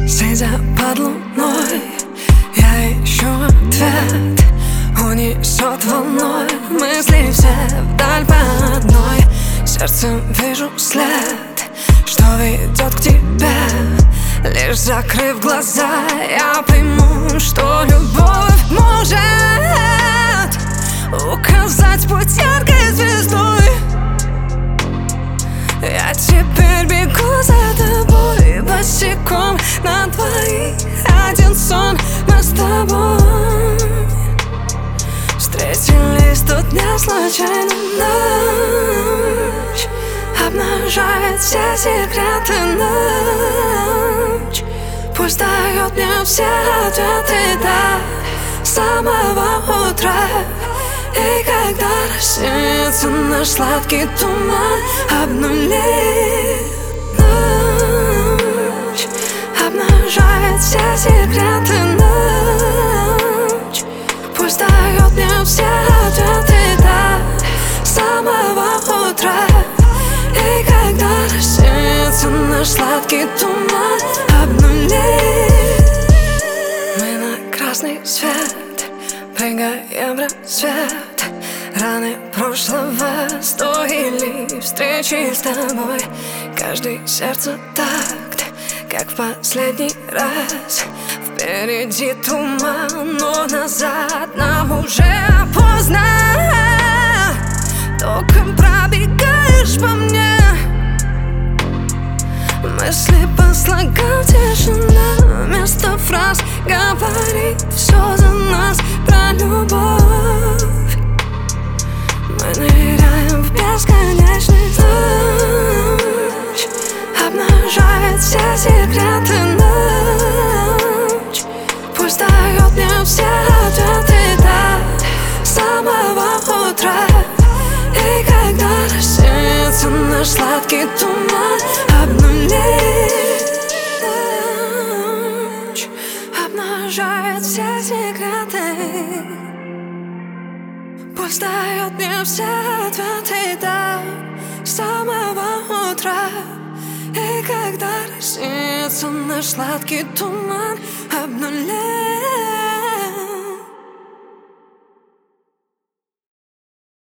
Сидя под луной, я ищу ответ. Унесет волной мысли все вдаль по одной. Сердцем вижу след, что ведет к тебе. Лишь закрыв глаза, я пойму, что любовь может указать путь яркой звездой. Я теперь бегу за тобой босиком на двоих. Один сон, мы с тобой встретились тут не случайно. Ночь обнажает все секреты. Ночь пусть дает мне все ответы до самого утра. И когда рассеется наш сладкий туман, обнулит ночь, обнажает все секреты. Ночь пусть дает мне все ответы до самого утра. И когда рассеется наш сладкий туман, обнулит. Мы на красный свет прыгаем в рассвет. Раны прошлого стоили встречи с тобой. Каждый сердце такт, как в последний раз. Впереди туман, но назад нам уже поздно. Током пробегаешь по мне, мысли по слогам, тишина. Вместо фраз говорит все за нас про любовь. Мы ныряем в бесконечный ночь, обнажает все секреты. Ночь пусть дает мне все ответы до самого утра. И когда рассеется наш сладкий туман, обнулит ночь, обнажает все секреты. Пусть дает мне все ответы до самого утра. И когда рассеется наш сладкий туман, обнулит